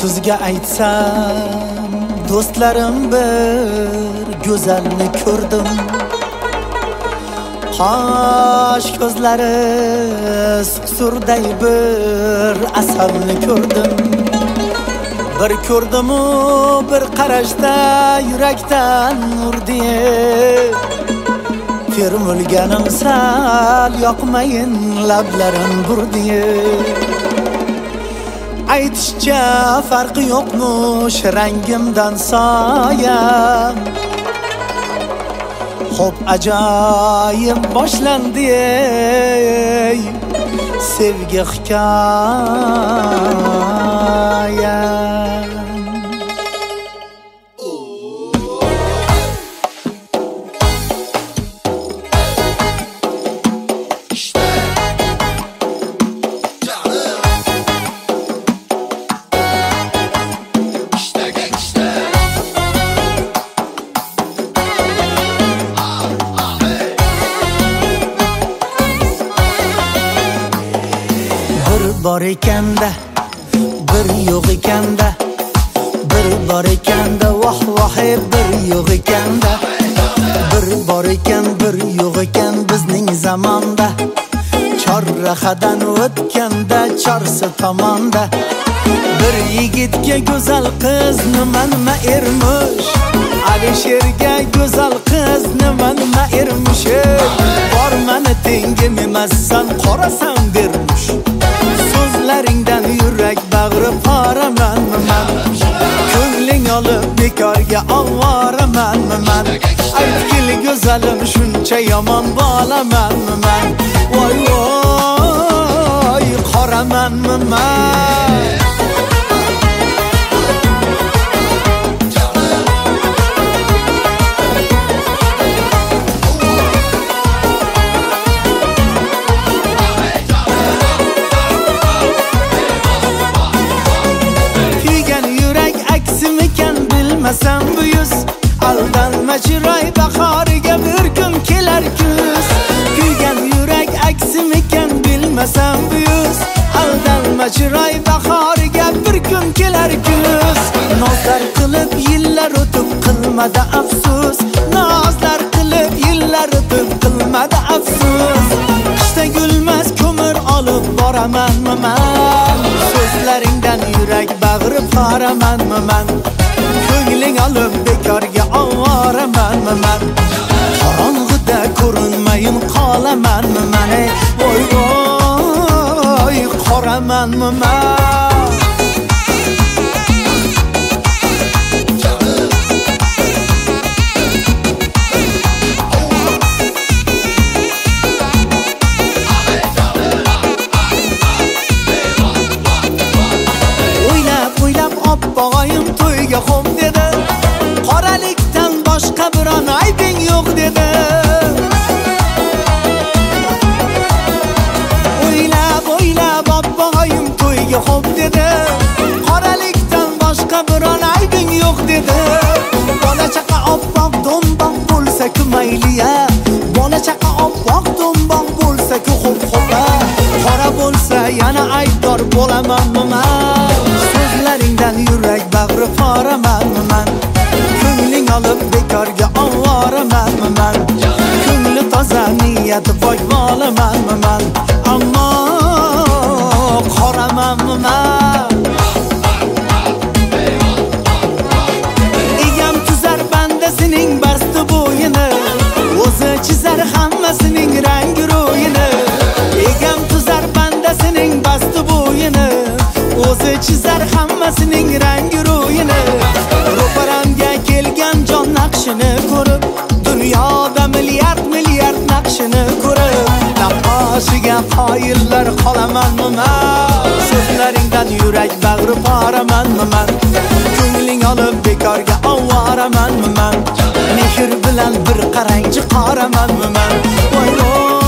Sizga aytsam do'stlarim bir go'zalni ko'rdim. Qosh ko'zlari surday bir asalni ko'rdim. Bir ko'rdim-u bir qarashda yurakdan urdi. Termulganim sal yoqmayin lablarim burdi. Aytishcha farqi yo'qmush rangimdan soya. Xo'p ajoyib boshlandi sevgi hikoya. Bor ekanda, bir yo'q ekanda, bir bor ekanda, voh voh bir yo'q ekanda, bir bor ekan, bir yo'q ekan bizning zamonda. Chorrahadan o'tganda chorsi tomonda bir yigitga go'zal qiz nima ermish, Alisherga go'zal qiz nima ermish. Bor mani tengim emassan, qorasan dermish. So'zlaringdan yurak bag'ri poramanmi man? Ko'ngling olib bekorga ovoramanmi man? Aytgil go'zalim shuncha yomon bolamanmi man? Voy voy qoramanmi man? Bilmasam bu yuz aldanma chiroy, bahoriga bir kun kelar kuz. Kuygan yurak aksimikan bilmasam bu yuz aldanma chiroy, bahoriga bir kun kelar kuz. Nozlar qilib yillar o'tib qilmadi afsus, nozlar qilib yillar o'tib qilmadi afsus. Qishda gulmas ko'mir olib boramanmi man? So'zlaringdan yurak bag'ri poramanmi man? Ko'ngling olib bekorga ovoramanmi man? Qorong'ida ko'rinmayin qolamanmi man? Voy voy qoramanmi man? O'ylab oppog'ayim to'yga xom dedi. Qoralikdan boshqa biron aybing yo'q dedi. O'ylab oppog'ayim to'yga xom dedi. Qoralikdan boshqa biron aybing yo'q dedi. Bola chaqa oppoq do'mboq bo'lsa-ku mayliya, bola chaqa oppoq do'mboq bo'lsa-ku xo'p-xo'pa. Qora bo'lsa yana aybdor bo'lamanmi man? So'zlaringdan yurak bag'ri poramanmi man? Ko'ngling olib bekorga ovoramanmi man? Ko'ngli toza niyati boy bolamanmi man? Ammo qoramanmi man? Egam tuzar bandasining basti bo'yini, o'zi chizar hammasining rangi ro'yini. Egam tuzar bandasining basti bo'yini, o'zi chizar hammasining rangi ro'yini. Ro'paramga kelgan jon naqshini ko'rib, dunyoda milliard naqshini ko'rib, naqoshiga qoyillar qolamanmi man? So'zlaringdan yurak bag'ri poramanmi man? Ko'ngling olib bekorga ovoramanmi man? Mehr bilan bir qarangchi qoramanmi man? Voy voy